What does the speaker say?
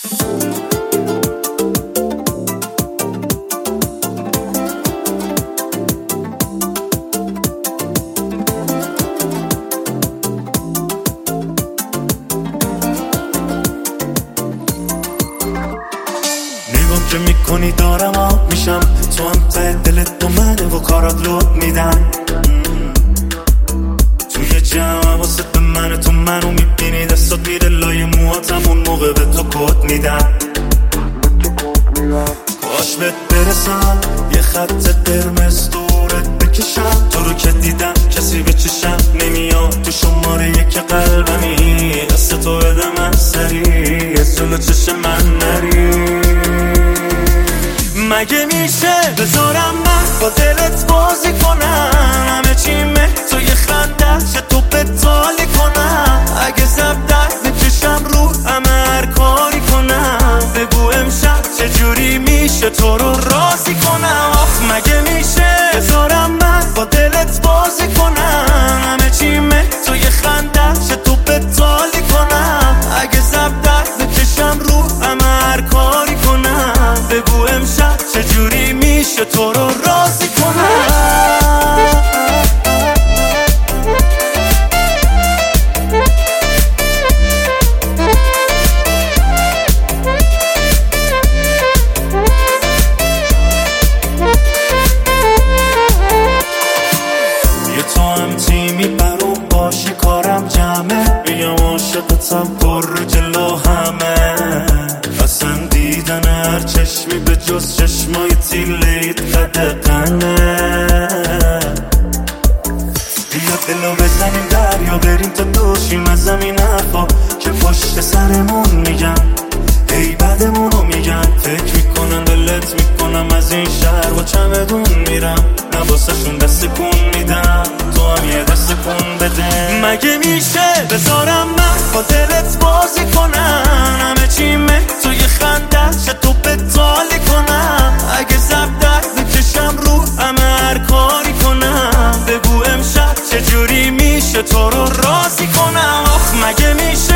که میکنی دارم آب میشم، تو هم ته دلت با منه و کارات لود میدن. توی جمع واسه به منه، تو منو میبینی دستات میره لای موهاتم، اون موقع به تو کد میدن. کاش بهت برسم یه خط قرمز دورت بکشم، تو رو که دیدم کسی به چشم نمیاد، تو شماره یک قلبمی، دست تو بده من سریع، از جلو چشم من نری. مگه میشه بذارم من با دلت بازی کنم، همه چیمه تو یه خنده چه تو بتالی کنم، اگه زب درد بکشم رو همه هر کاری کنم، بگو امشب چجوری میشه تو رو راضی کنم. آخ مگه میشه بذارم من با دلت بازی کنم، همه چیمه تو یه خنده چه تو بتالی کنم، اگه زب درد بکشم رو همه هر کاری کنم، بگو امشب چجوری میشه تو رو راضی کنم. یه تو هم تیمی برام باشی کارم جمعه، بگم عاشقتم پر جلو همه، اصلا دیدن هر چشمی به جز چشمای تیلیت قدقنه. بیا دلو بزنیم دریا بریم تا دوشیم از زمین حرفا که پشت سرمون میگن، ای بدمونو میگن، فکر میکنن دلت میکنم از این شهر با چمدون میرم، نواسه شون دست کن میدم، تو هم یه دست کن بده. مگه میشه بذارم من با دلت بازی کنم، همه چیمه تو یه خنده چه تو بتالی کنم، اگه زب درد بکشم رو همه هر کاری کنم، بگو امشب چجوری میشه تو رو راضی کنم. آخ مگه میشه